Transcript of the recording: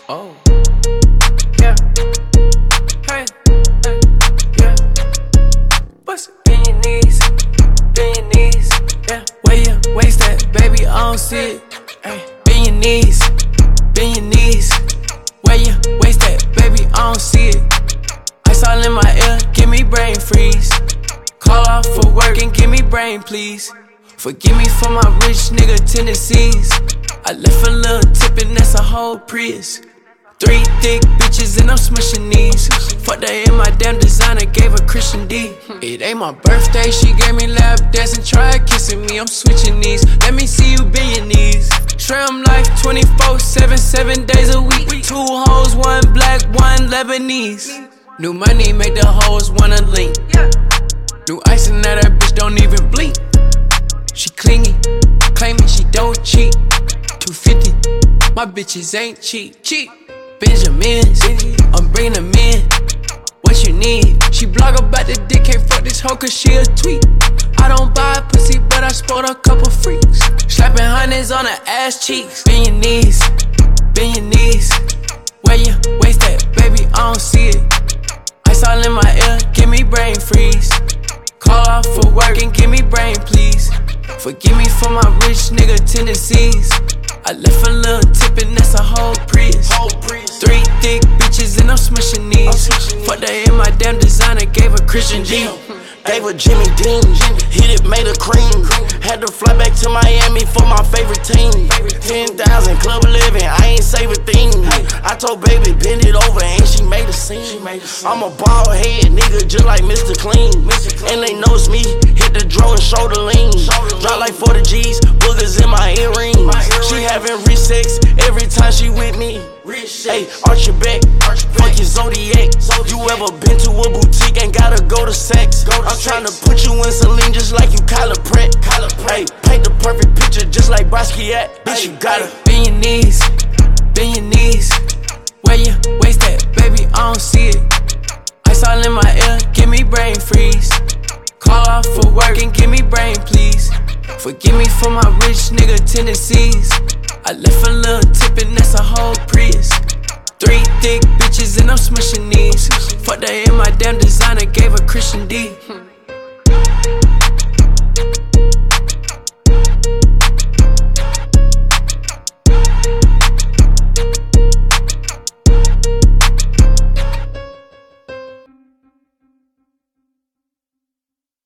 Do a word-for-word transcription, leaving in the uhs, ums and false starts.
Oh. Yeah. Hey. Hey. Yeah. Bust it in your knees. Bend your knees. Yeah. Where your waist at, baby? I don't see it. Hey. Bend your knees. Bend your knees. Where your waist at, baby? I don't see it. Ice all in my ear, give me brain freeze. Call off for work and give me brain, please. Forgive me for my rich nigga tendencies. I left a little tip and that's a whole Prius. Three thick bitches and I'm smushing these. Fucked her in my damn designer, gave her Christian D. It ain't my birthday, she gave me lap dance and tried kissing me. I'm switching these, let me see you bend your knees. Shrimp life twenty-four seven, seven days a week. Two hoes, one black, one Lebanese. New money make the hoes wanna link. New ice and that, that bitch don't even blink. She clingy, claiming she don't cheat. two fifty, my bitches ain't cheap. Cheap. Benjamins, I'm bringing them in. What you need? She blog about the dick, can't fuck this hoe cause she a tweet. I don't buy pussy, but I sport a couple freaks. Slapping hundreds on her ass cheeks. Bend your knees, bend your knees. Where your waist at, baby? I don't see it. Ice all in my ear, give me brain freeze. Call off for work and give me brain, please. Forgive me for my rich nigga tendencies. I left a little tip and that's a whole Prius. Three thick bitches and I'm smushing these. Fucked her in my damn designer, gave her Christian D. Gave her Jimmy Dean, hit it, made her cream. Had to fly back to Miami for my favorite team. ten thousand club living, I ain't save a thing. I told baby bend it over and she made a scene. I'm a bald head nigga just like Mister Clean. And they know it's me, hit the draw and shoulder lean. Drop like forty G's, boogers in my earrings. She having rich sex every time she with me. Hey, arch your back, fuck your Zodiac. You ever been to a boutique, ain't gotta go to sex. I'm tryna put you in Celine just like you Kyla Pratt. Hey, paint the perfect picture just like Basquiat. Bitch, you gotta bend your knees, bend your knees. Where your waist at, baby? I don't see it. Ice all in my ear, give me brain freeze. Call off for work and give me brain, please. Forgive me for my rich nigga tendencies. I left a little tip and that's a whole Prius. Three thick bitches and I'm smushing these. Fucked her in my damn designer, gave her Christian D.